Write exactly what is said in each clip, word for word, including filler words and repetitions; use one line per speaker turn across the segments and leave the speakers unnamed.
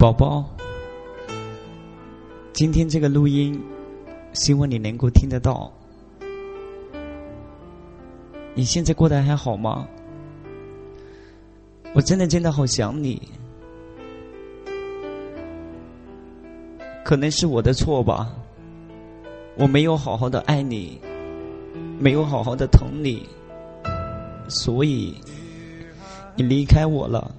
宝宝，今天这个录音，希望你能够听得到。你现在过得还好吗？我真的真的好想你，可能是我的错吧，我没有好好的爱你，没有好好的疼你，所以你离开我了。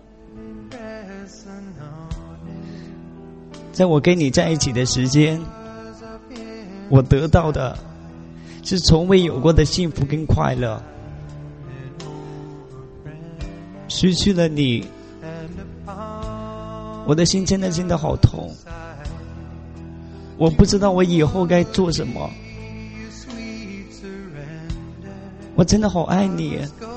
在我跟你在一起的时间，我得到的是从未有过的幸福跟快乐。失去了你，我的心真的真的好痛，我不知道我以后该做什么。我真的好爱你，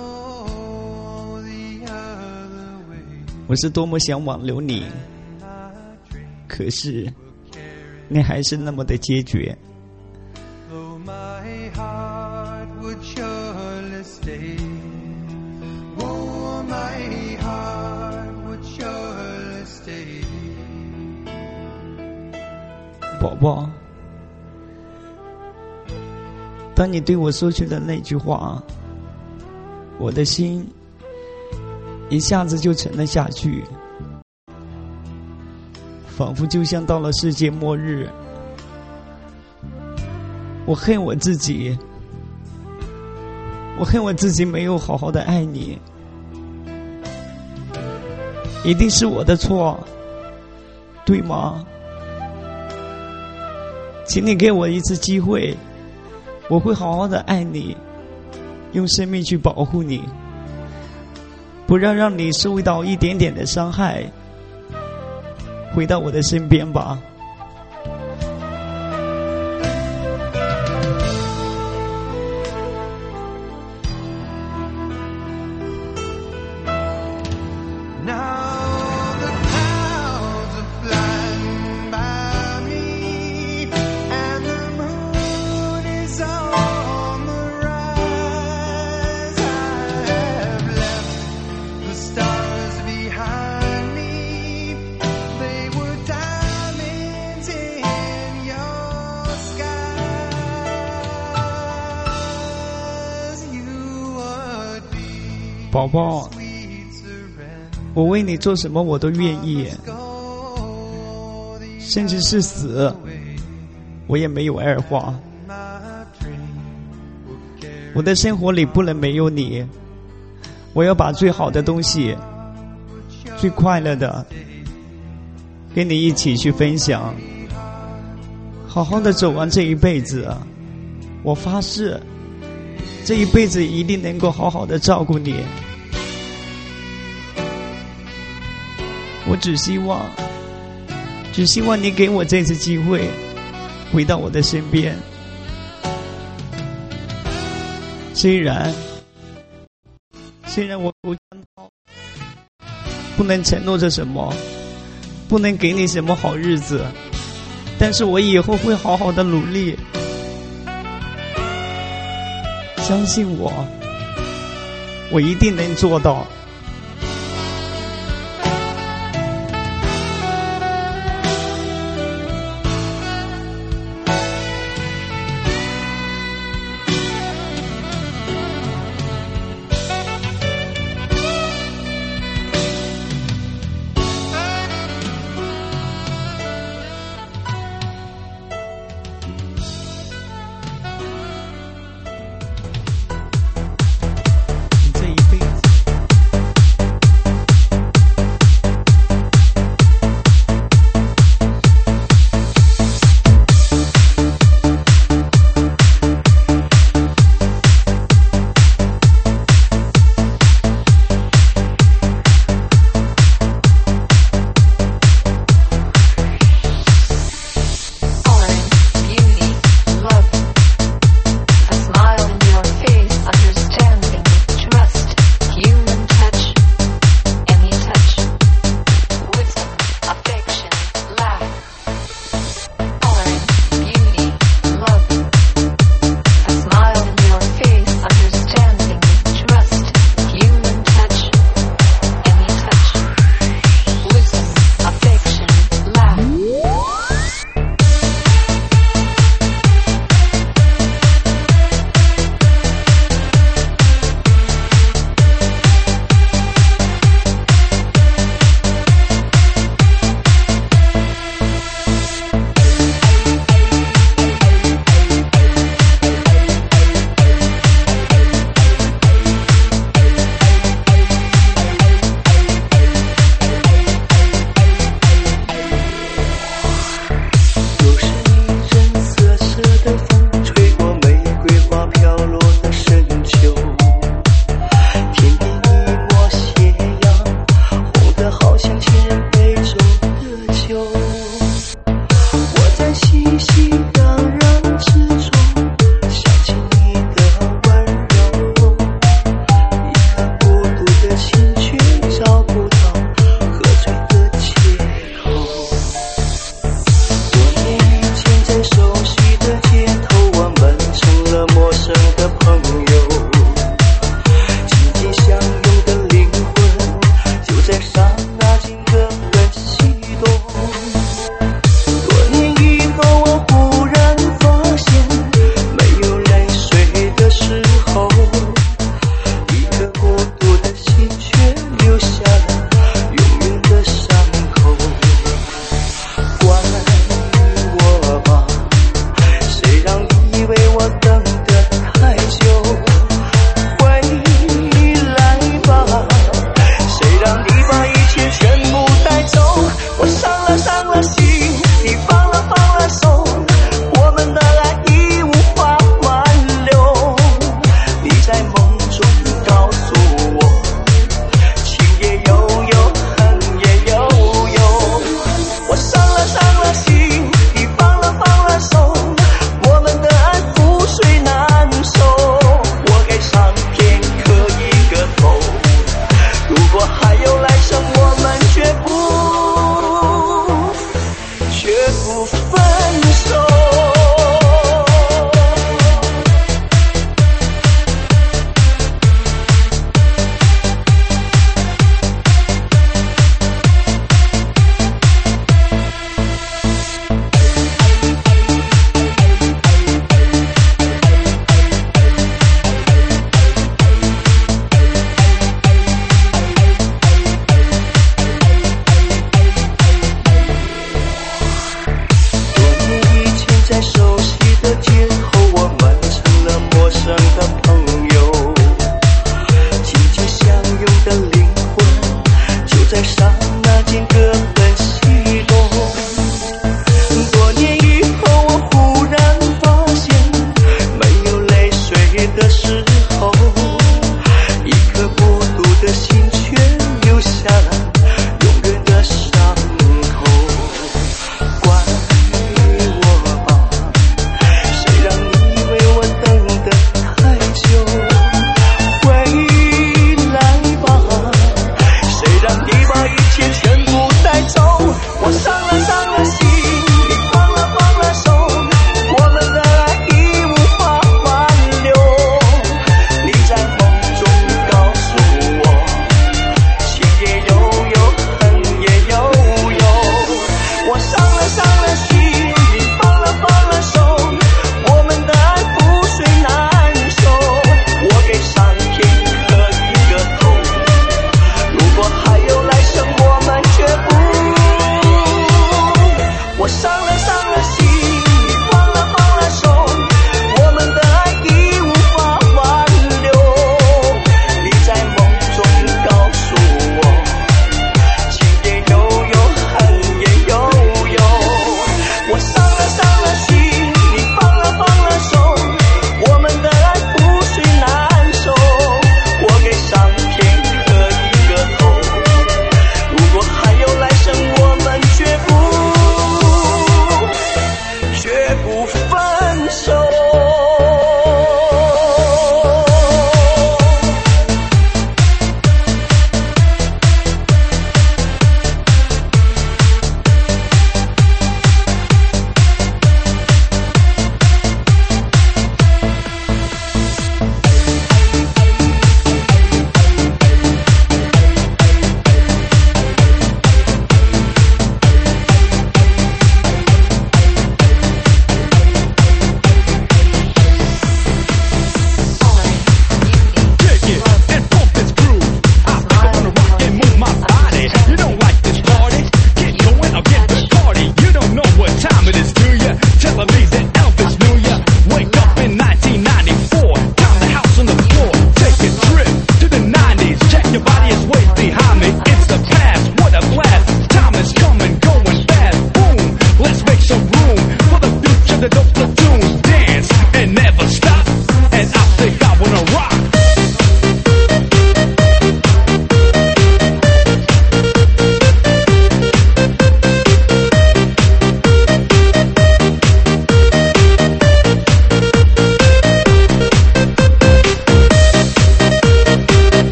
我是多么想挽留你，可是你还是那么的决绝。宝宝，当你对我说出的那句话，我的心一下子就沉了下去，仿佛就像到了世界末日。我恨我自己，我恨我自己没有好好的爱你，一定是我的错，对吗？请你给我一次机会，我会好好的爱你，用生命去保护你，不让让你受到一点点的伤害。回到我的身边吧。宝宝，我为你做什么我都愿意，甚至是死我也没有二话。我的生活里不能没有你，我要把最好的东西，最快乐的跟你一起去分享，好好的走完这一辈子。我发誓这一辈子一定能够好好的照顾你。我只希望只希望你给我这次机会回到我的身边。虽然虽然我不不能承诺着什么，不能给你什么好日子，但是我以后会好好的努力，相信我，我一定能做到。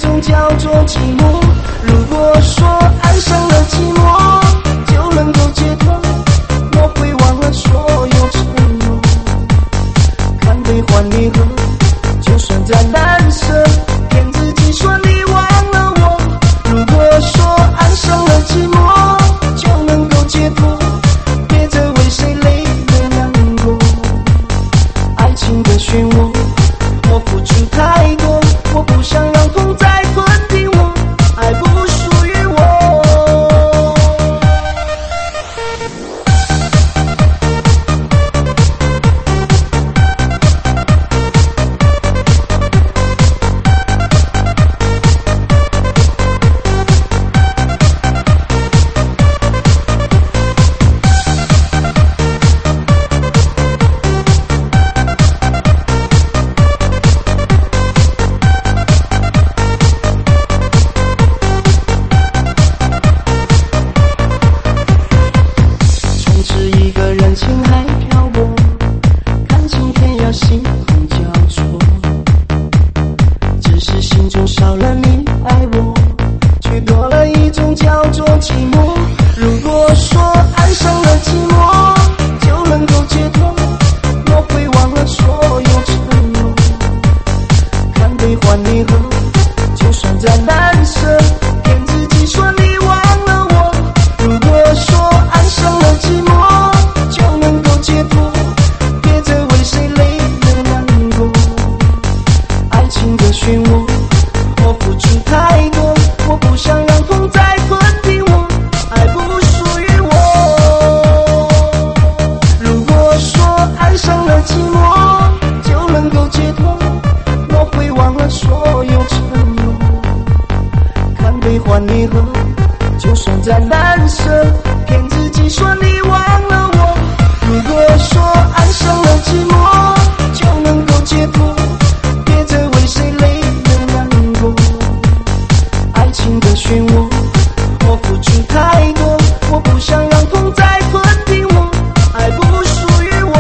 种叫做寂寞。如果说爱上了寂寞就能够解脱，我会忘了所有承诺。看悲欢离合，就算再难舍，骗自己说你忘了我。如果说爱上了寂寞就能够解脱，别再为谁累了难过。爱情的漩涡，我付出太多，我不想让痛再吞并我，爱不属于我。情海漂泊，看尽天涯星空交错，只是心中少了你爱我，却多了一种叫做寂寞。如果说爱上了寂寞就能够解脱，我会忘了所有承诺。看悲欢离合，就算再难舍，骗自己说你忘了我。如果说爱上了寂寞就能够解脱，别再为谁累了难过。爱情的漩涡，我付出太多，我不想让痛再吞并我，爱不属于我。如果说爱上了寂寞就能够解脱，我会忘了所有承诺。看悲欢离合，就算再难舍，骗自己说你忘了我。如果说爱上了寂寞就能够解脱，别再为谁累了难过。爱情的漩涡，我付出太多，我不想让痛再吞并我，爱不属于我。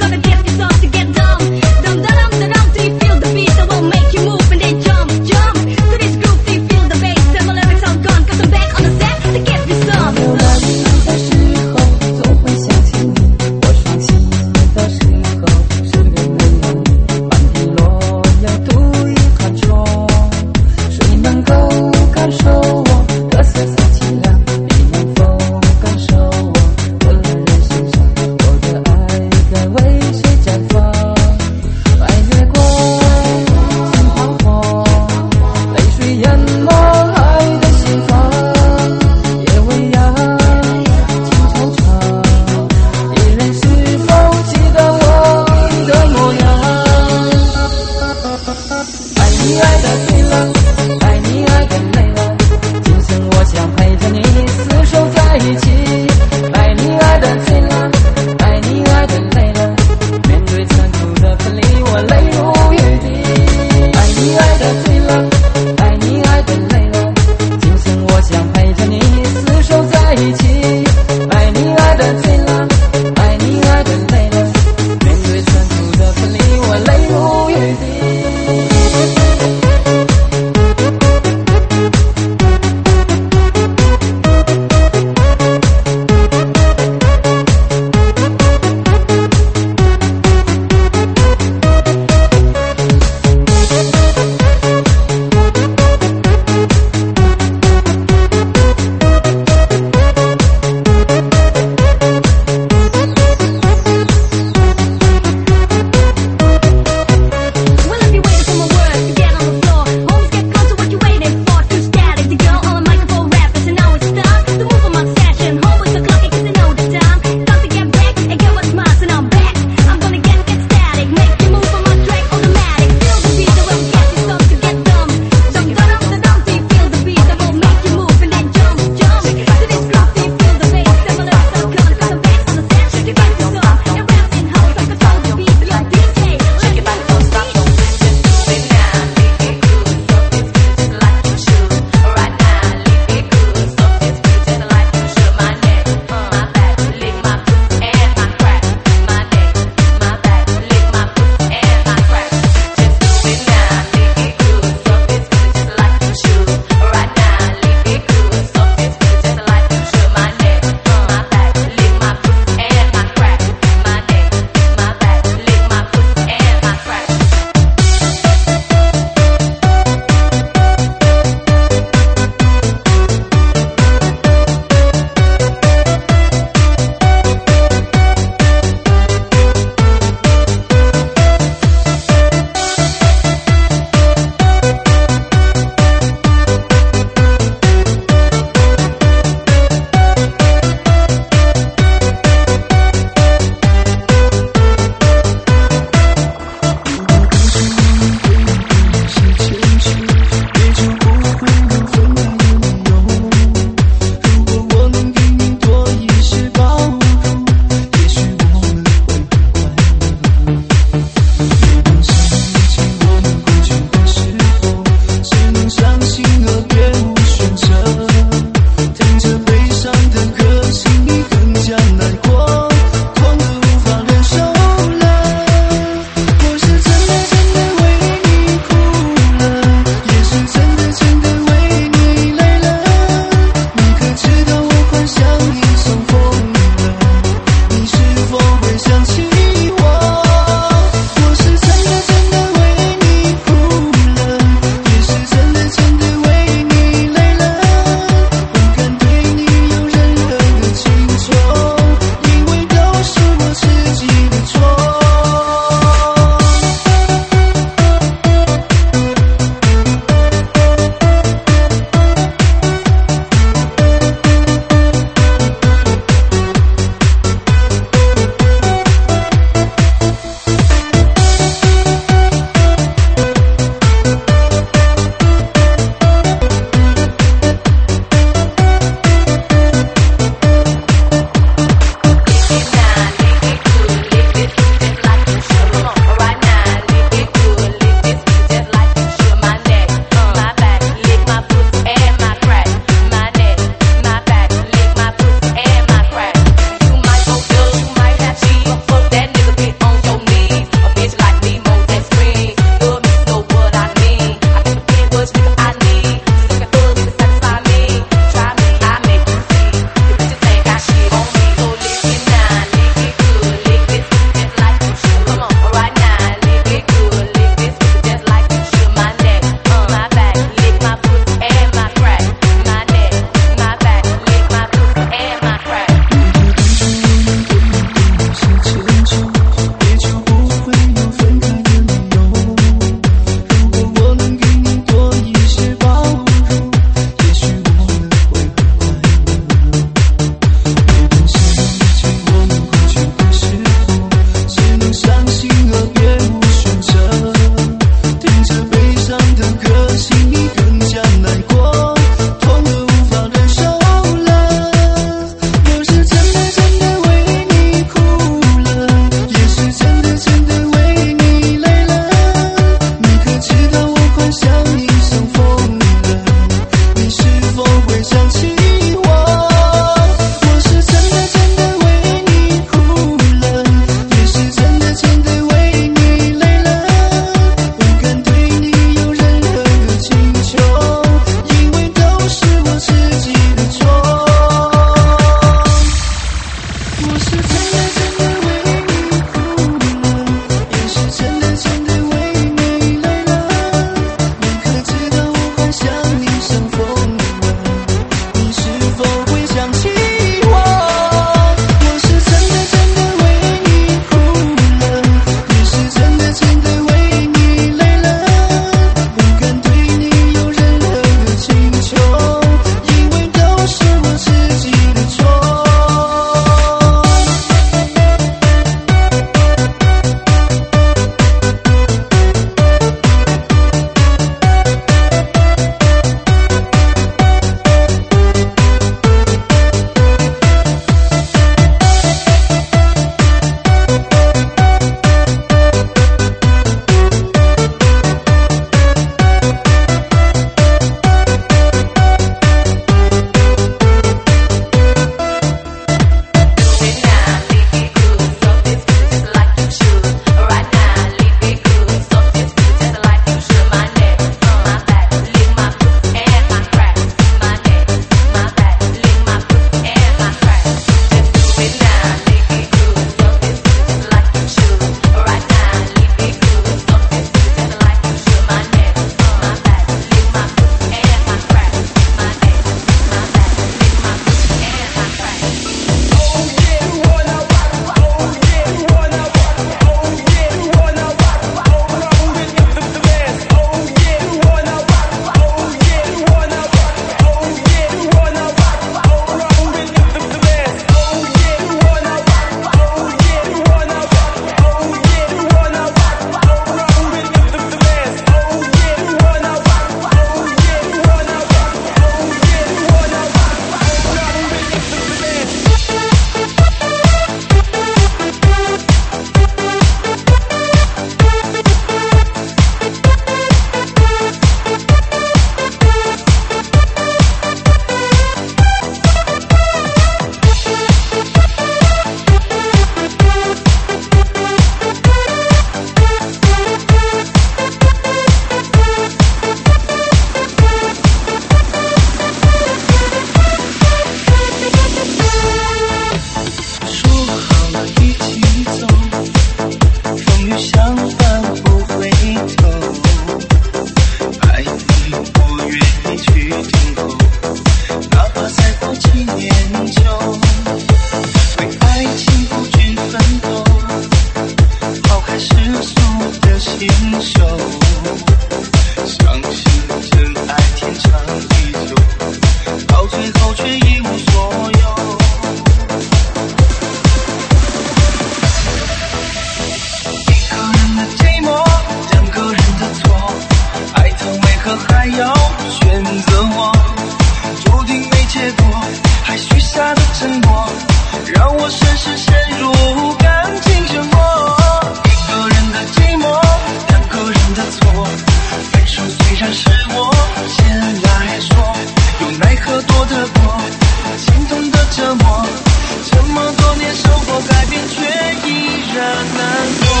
的过，心痛的折磨，这么多年生活改变，却依然难过。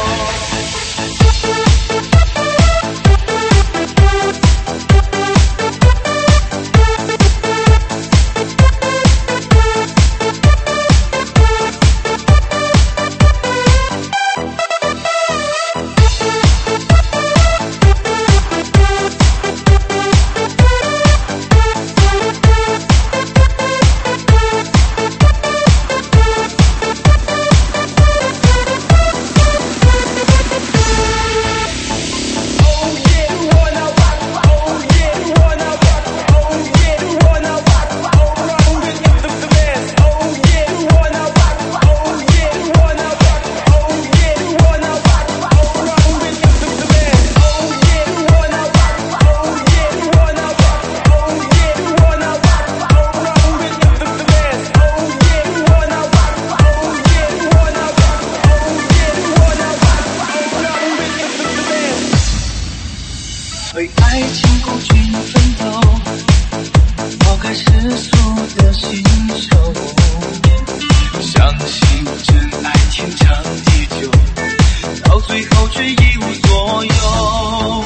为爱情孤军奋斗，抛开世俗的信手，相信真爱天长地久，到最后却一无所有。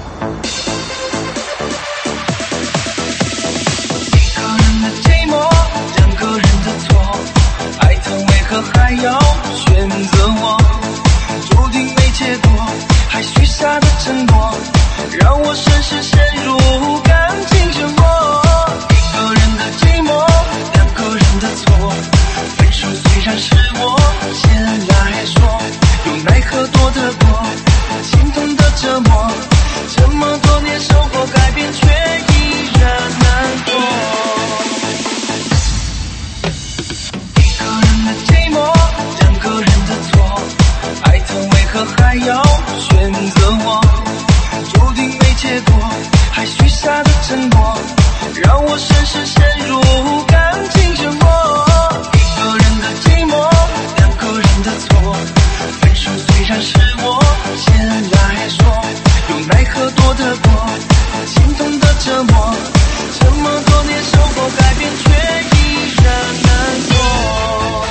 一个人的寂寞，两个人的错，爱他为何还要选择我？注定没结果，还许下的承诺，让我深深陷入感情漩涡。一个人的寂寞，两个人的错，分手虽然是我先来说，又奈何躲得过心痛的折磨，这么多年生活改变，却依然难过。一个人的寂寞，两个人的错，爱他为何还要选择我？注定没结果，还许下的承诺，让我深深陷入感情漩涡。一个人的寂寞，两个人的错，分手虽然是我先来说，又奈何躲得过心痛的折磨，这么多年生活改变，却依然难过。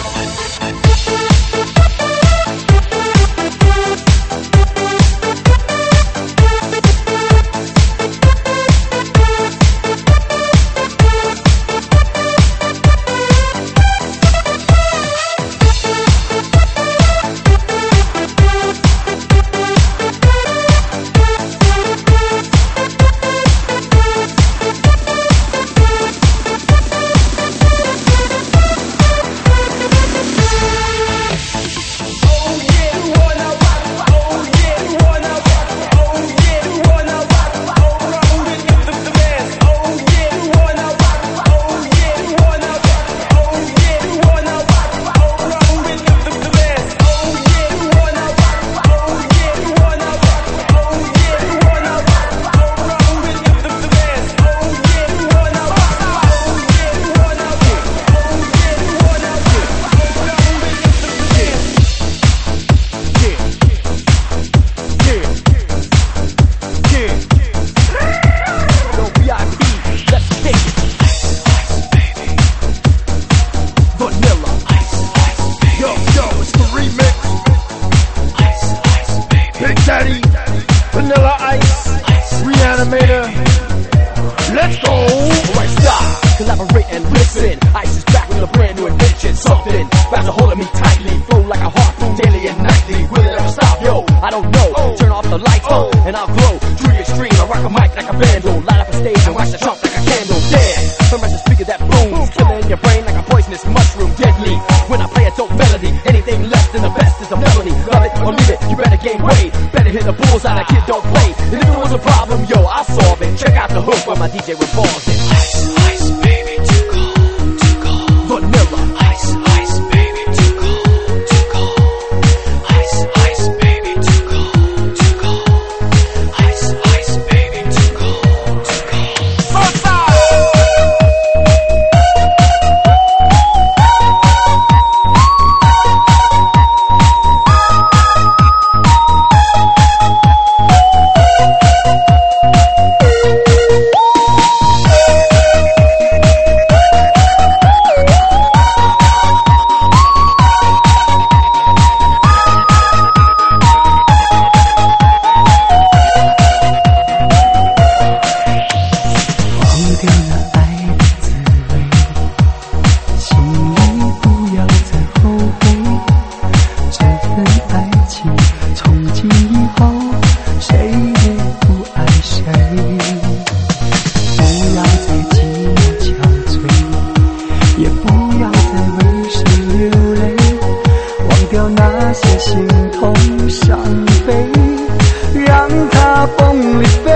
心痛伤悲，让它崩离飞。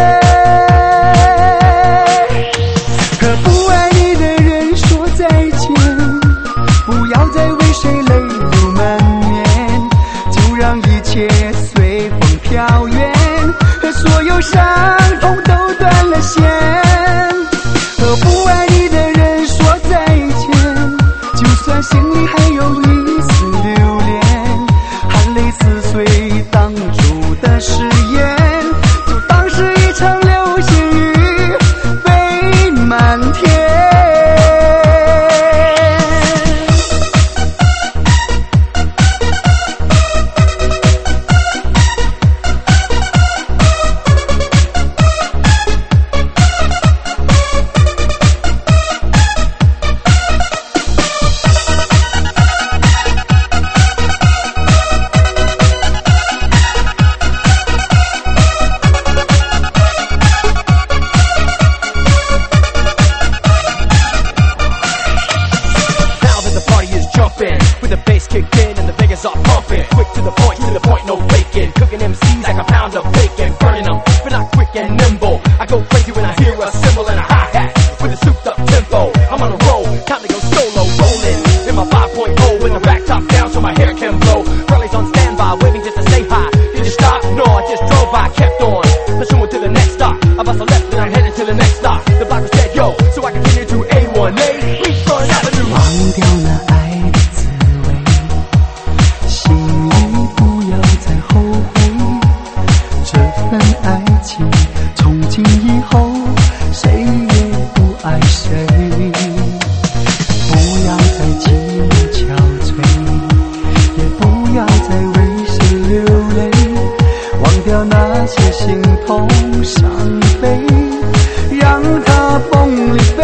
和不爱你的人说再见，不要再为谁泪流满面，就让一切随风飘远，和所有伤痛都断了线。和不爱你的人说再见，就算心里还有一丝留恋，含泪撕碎当初的誓言，就当是一场流星雨飞满天。
With the bass kicked in and the Vegas are pumping. Quick to the point, to the point, no faking. Cooking M Cs like a pound of bacon. Burning them, but not quick and nimble. I go crazy when I hear a cymbal and a hi-hat with a souped up tempo. I'm on a roll, time to go solo. Rolling in my five point oh with the back top down so my hair can blow. Girlie's on standby, waiting just to say hi. Did you stop? No, I just drove by, kept on. Pursuing to the next stop. I bust a left and I'm headed to the next stop. The block was dead, yo, so I continue to A one A. Beachfront Avenue.
忘掉了爱的滋味，心里不要再后悔，这份爱情从今以后谁也不爱谁。不要再寂寞憔悴，也不要再为谁流泪，忘掉那些心痛伤悲，让它崩离飞。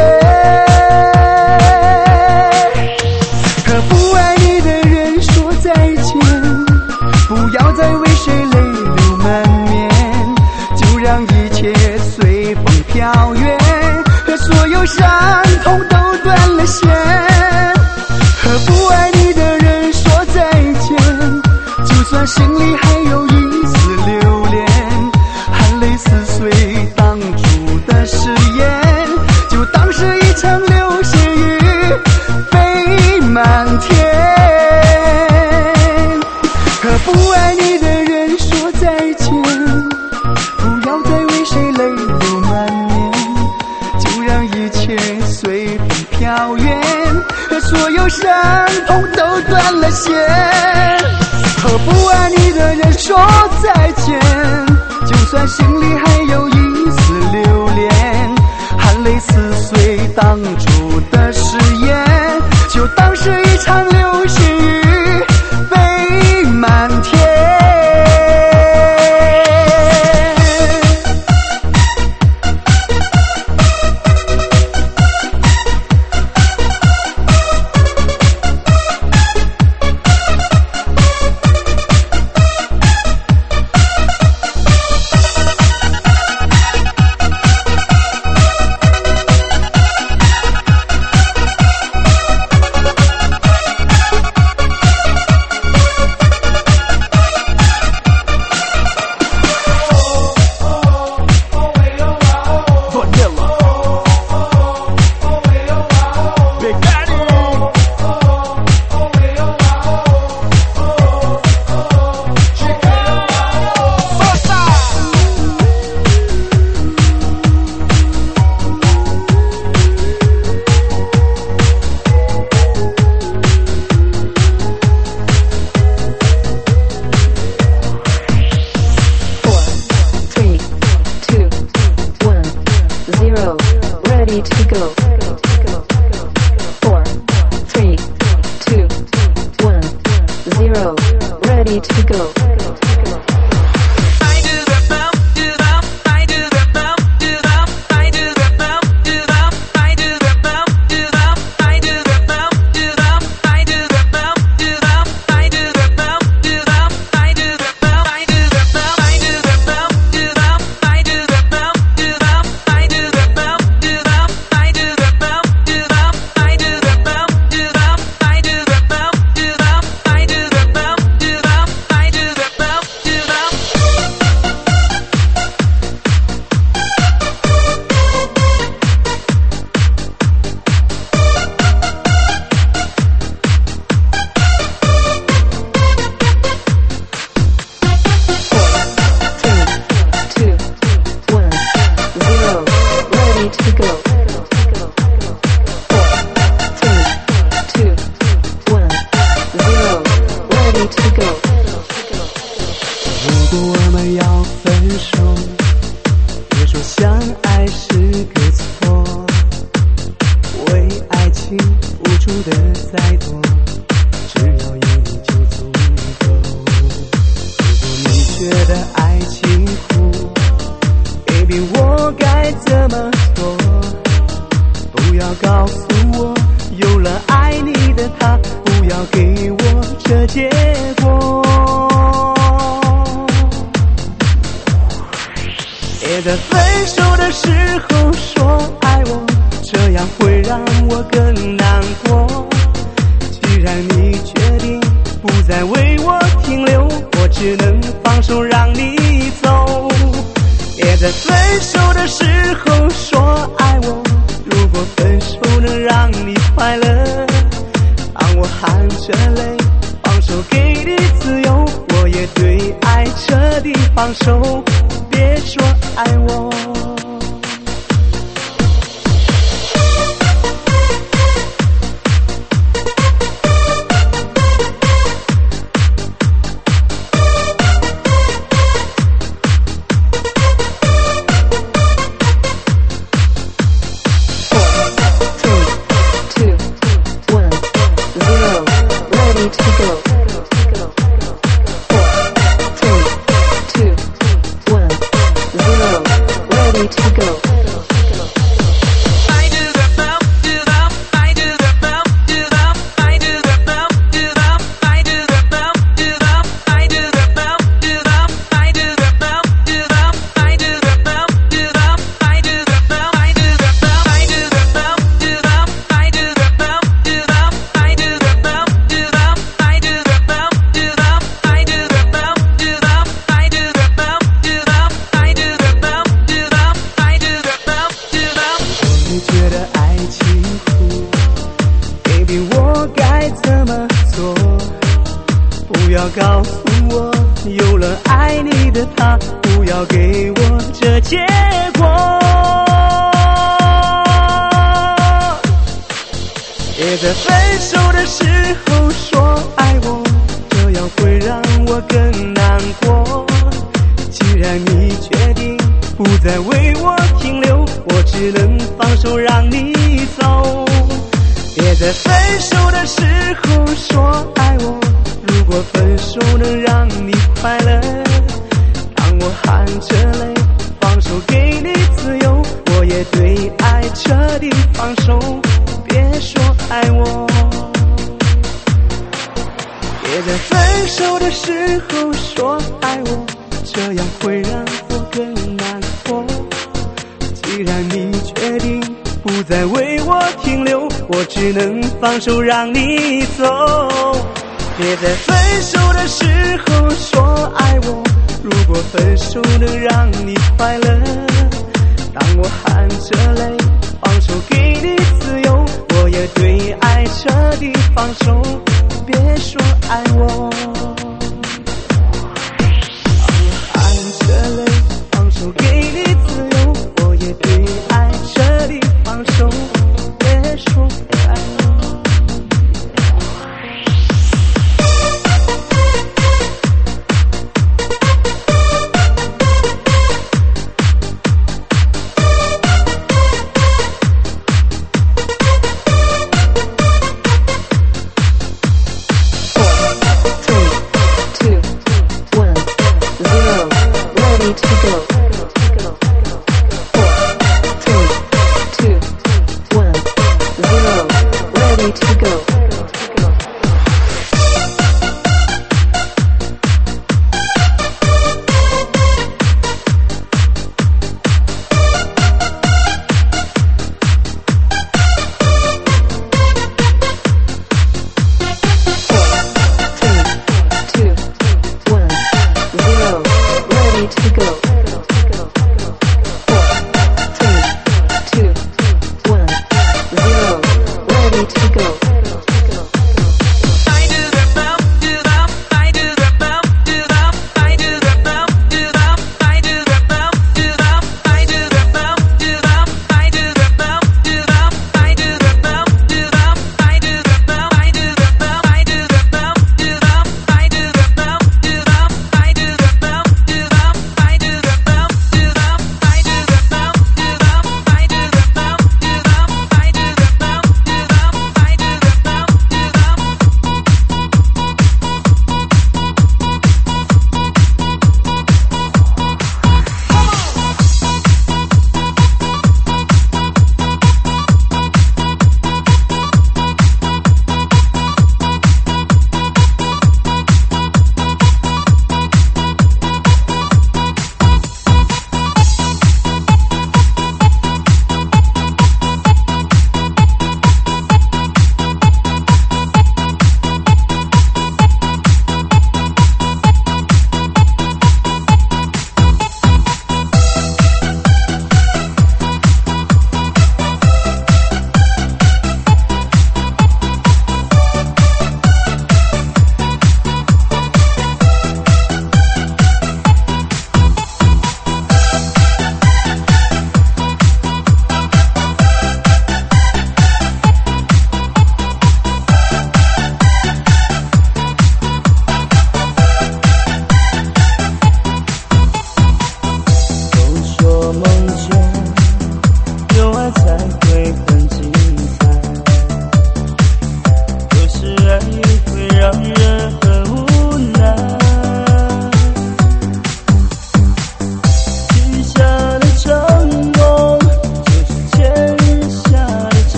和不爱你的人说再见，不要再为谁泪流满面，就让一切随风飘远，和所有伤痛都断了线。和不爱你的人说再见，就算心里还有一丝留恋，含泪撕碎当初的誓言，就当是一场流星雨飞满天。和不爱你的人说再见，不要再为谁泪流满面，就让一切随风飘远，和所有伤痛都断了线。和不爱你的人说再见，就算心里还有一丝留恋，含泪撕碎当初的誓言，就当是一场流星雨飞满天。 情付出的再多，只要有你就足够。如果你觉得爱情苦 ，baby 我该怎么做？不要告诉我有了爱你的他，不要给我这结果。别在分手的时候说爱我，这样会让我更难过。既然你决定不再为我停留，我只能放手让你走。别在分手的时候说爱我，如果分手能让你快乐，当我含着泪放手给你自由，我也对爱彻底放手，别说爱我。告诉我有了爱你的他，不要给我这结果。别在分手的时候说爱我，这样会让我更难过。既然你决定不再为我停留，我只能放手让你走。别在分手的时候说爱我，如果分手能让你快乐，当我含着泪放手给你自由，我也对爱彻底放手，别说爱我。别在分手的时候说爱我，这样会让我更难过。既然你决定不再为我停留，我只能放手让你走。别在分手的时候说爱我，如果分手能让你快乐，当我含着泪放手给你自由，我也对爱彻底放手，别说爱我。当我含着泪放手给你自由，我也对爱彻底放手，别说爱我。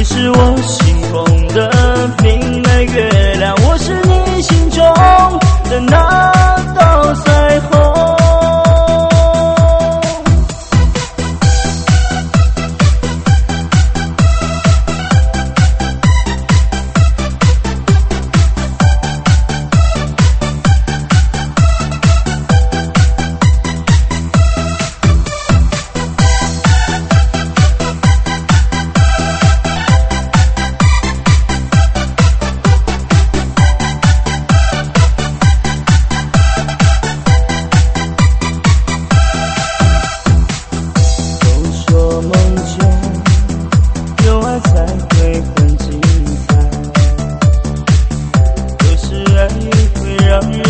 是我心中的明媚月亮，我是你心中的那道彩虹。让人